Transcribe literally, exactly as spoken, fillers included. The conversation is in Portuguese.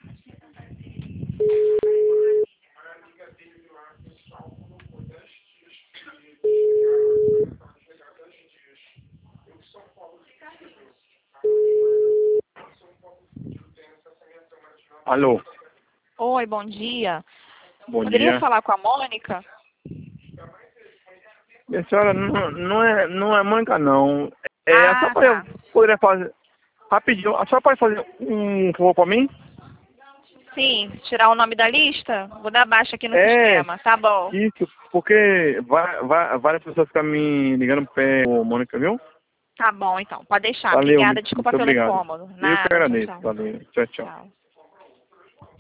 Alô. Oi, bom dia. Bom Poderia dia. falar com a Mônica? Minha senhora, não, não é, não é Mônica, não. É, a Ah, senhora tá. pode, poderia fazer, rapidinho, a senhora pode fazer um favor pra mim? Sim, tirar o nome da lista? Vou dar baixa aqui no É, sistema. Tá bom. isso, porque vai, vai, várias pessoas ficam me ligando pé, ô, Mônica, viu? Tá bom, então. Pode deixar. Valeu, Obrigada. muito Desculpa pelo obrigado. incômodo. Eu que Nada. Tchau, agradeço, tchau. valeu, tchau, tchau. Tchau.